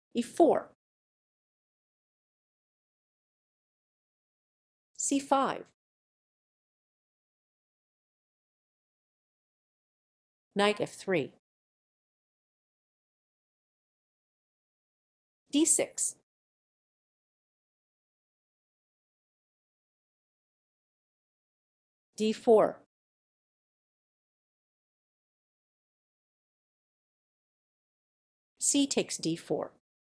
e4, c5, knight f3, d6, d4, c takes d4,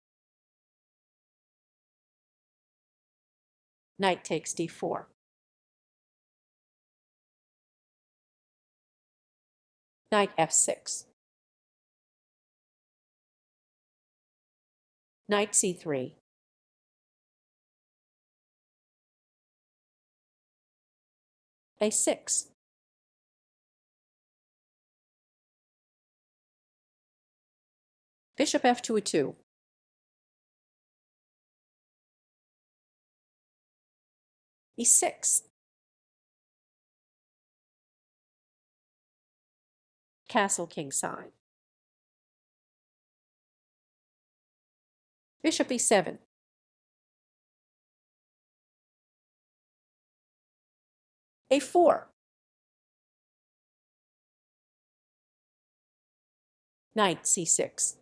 knight takes d4, knight f6, knight c3, a6, bishop f2 a2, e6, castle kingside, bishop e7, a4, knight c6,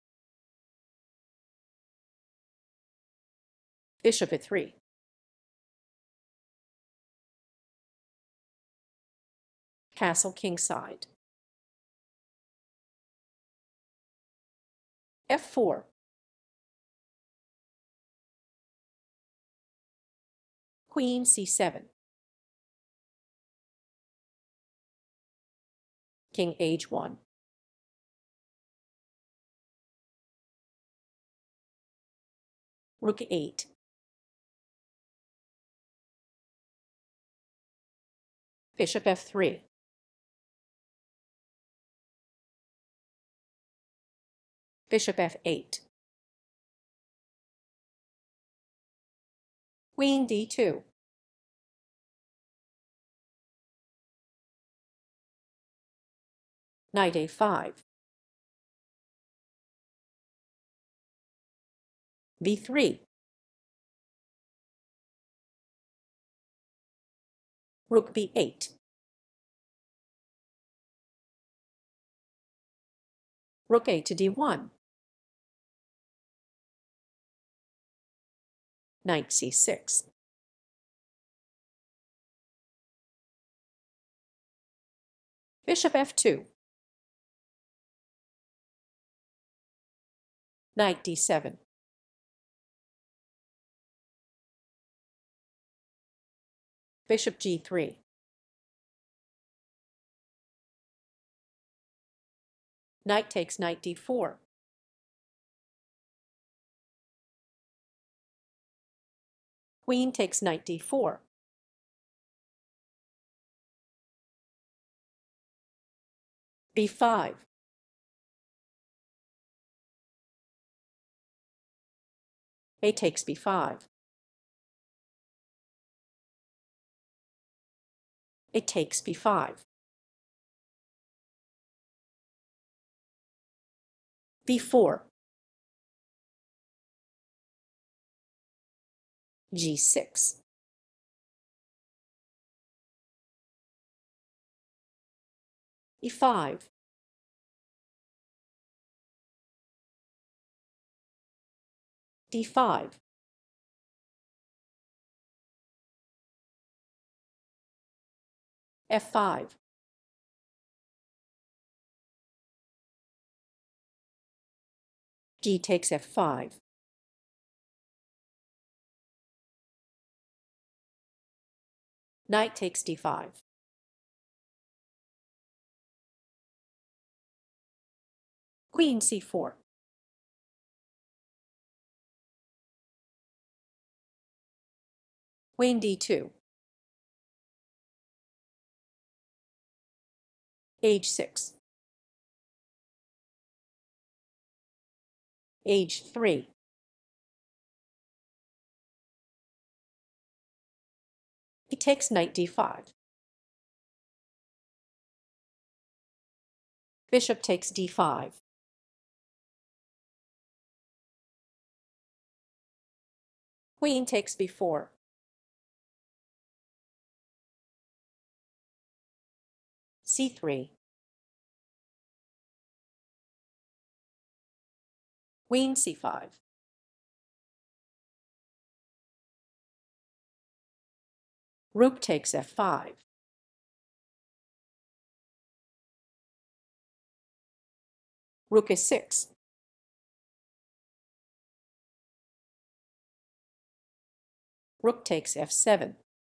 bishop a3, castle kingside, f4, queen c7, king h1, rook 8, bishop f3, bishop f8, queen d2, knight a5, b3, rook b8, rook a to d1, knight c6, bishop f2, knight d7, bishop g3, knight takes knight d4, queen takes knight d4, b5, a takes b5, a takes b5, b4, g6, e5, d5, f5, g takes f5, knight takes d5, queen c4, queen d2, h6, h3, he takes knight d5, bishop takes d5, Queen takes b4. c3. Queen c5. Rook takes f5. Rook is6. Rook takes f7.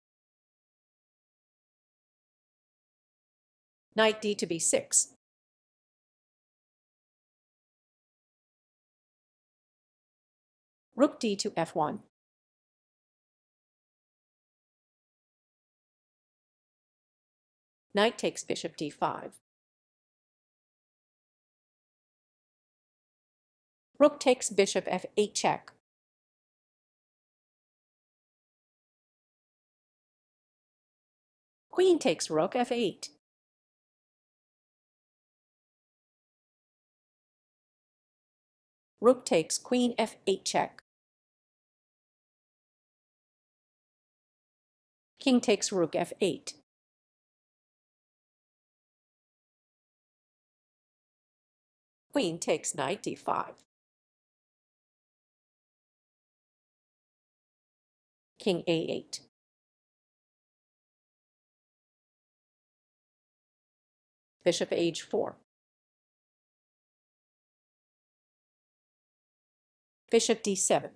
Knight d to b6. Rook d to f1. Knight takes bishop d5. Rook takes bishop f8 check. Queen takes rook f8. Rook takes queen f8 check. King takes rook f8. Queen takes knight d5. King a8. Bishop h4. Bishop d7.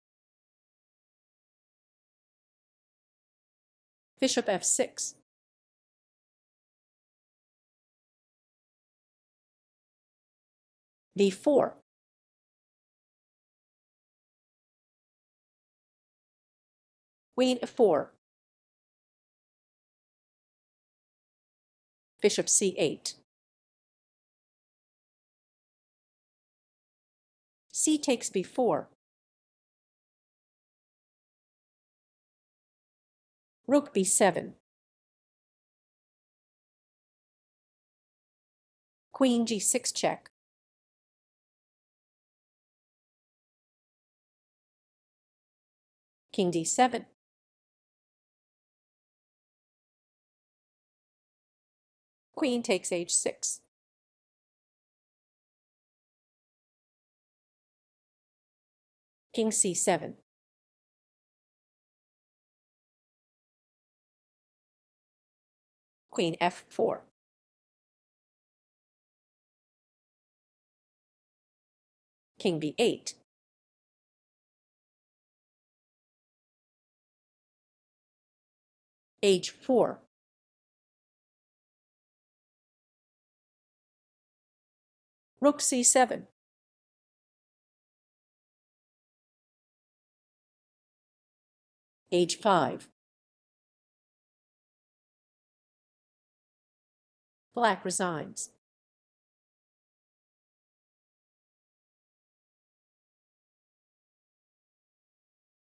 Bishop f6. b4. Queen f4. Bishop c8. C takes b4. Rook b7. Queen g6 check. King d7. Queen takes h6. King c7. Queen f4. King b8. h4. Rook c7. h5. Black resigns.